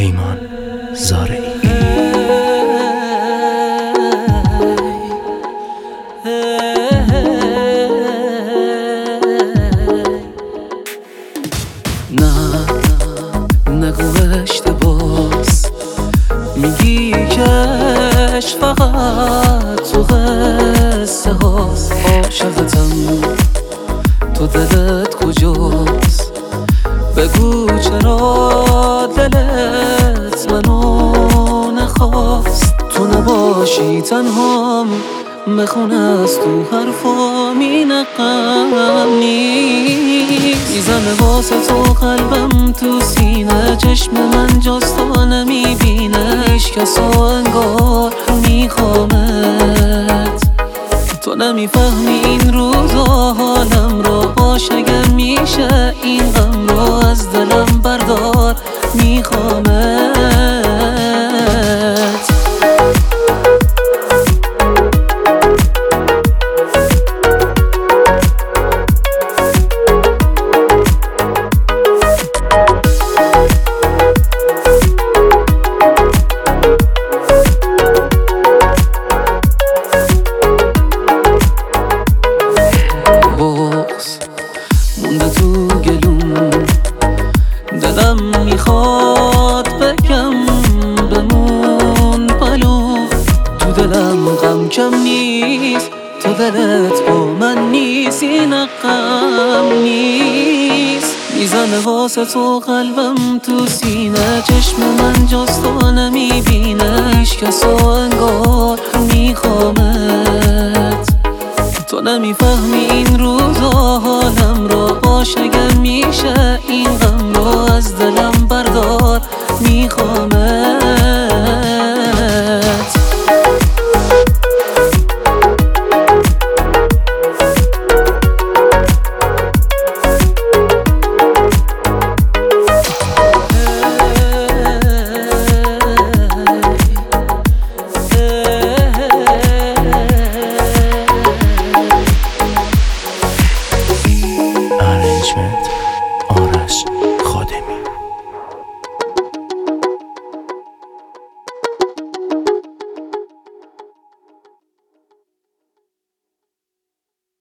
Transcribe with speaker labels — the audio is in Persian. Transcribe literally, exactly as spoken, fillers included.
Speaker 1: پیمان زارعی.
Speaker 2: نه نگو اشتباس، میگی کش فقط تو قصه هاست. عاشقتم تو دلت کجاست؟ بگو چرا دلت منو نخواست؟ تو نباشی تنهام بخونه از تو حرفام این غم نیست. میزنه واسه تو قلبم تو سینه، چشم من جز تو نمیبینه. هیچکسو انگار میخوامت، تو نمیفهمی این روزا حالم رو. باش اگه میشه این غم رو از دلم بردار، میخوامت. مونده تو گلوم، دلم میخواد بگم بمون پلو. تو دلم غم کم نیست، تو دلت با من نیست، این غم نیست. میزنه واسه تو قلبم تو سینه، چشم من جز تو نمیبینه. هیچکسو انگار میخوامت، تو نمیفهمی این روزا حالم رو. باش اگه میشه این غم رو از دلم بردار، میخوامت.
Speaker 1: آرش خادمی.